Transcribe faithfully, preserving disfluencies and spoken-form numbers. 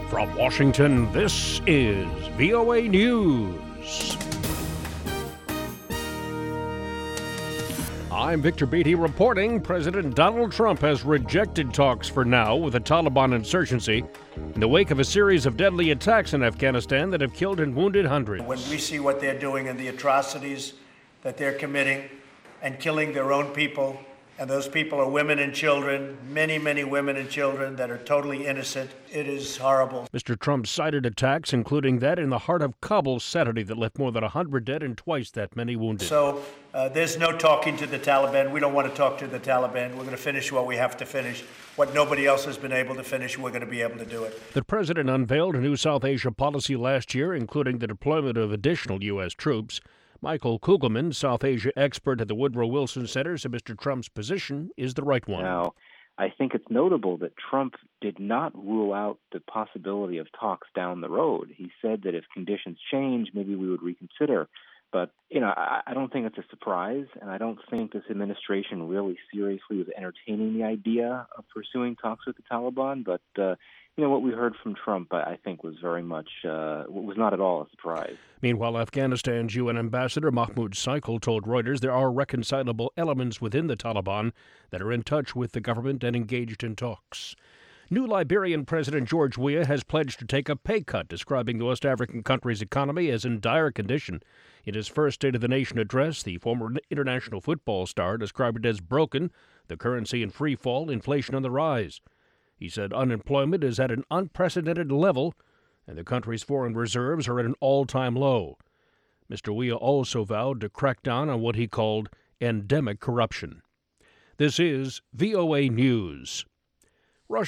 From Washington, this is V O A News. I'm Victor Beatty reporting President Donald Trump has rejected talks for now with the Taliban insurgency in the wake of a series of deadly attacks in Afghanistan that have killed and wounded hundreds. When we see what they're doing and the atrocities that they're committing and killing their own people, and those people are women and children, many, many women and children that are totally innocent. It is horrible. Mister Trump cited attacks, including that in the heart of Kabul Saturday that left more than one hundred dead and twice that many wounded. So uh, there's no talking to the Taliban. We don't want to talk to the Taliban. We're going to finish what we have to finish. What nobody else has been able to finish, we're going to be able to do it. The president unveiled a new South Asia policy last year, including the deployment of additional U S troops. Michael Kugelman, South Asia expert at the Woodrow Wilson Center, said Mister Trump's position is the right one. Now, I think it's notable that Trump did not rule out the possibility of talks down the road. He said that if conditions change, maybe we would reconsider. But, you know, I, I don't think it's a surprise, and I don't think this administration really seriously was entertaining the idea of pursuing talks with the Taliban. But, uh, you know, what we heard from Trump, I, I think, was very much, uh, was not at all a surprise. Meanwhile, Afghanistan's U N Ambassador Mahmoud Saikal told Reuters there are reconcilable elements within the Taliban that are in touch with the government and engaged in talks. New Liberian President George Weah has pledged to take a pay cut, describing the West African country's economy as in dire condition. In his first State of the Nation address, the former international football star described it as broken, the currency in free fall, inflation on the rise. He said unemployment is at an unprecedented level, and the country's foreign reserves are at an all-time low. Mister Weah also vowed to crack down on what he called endemic corruption. This is V O A News.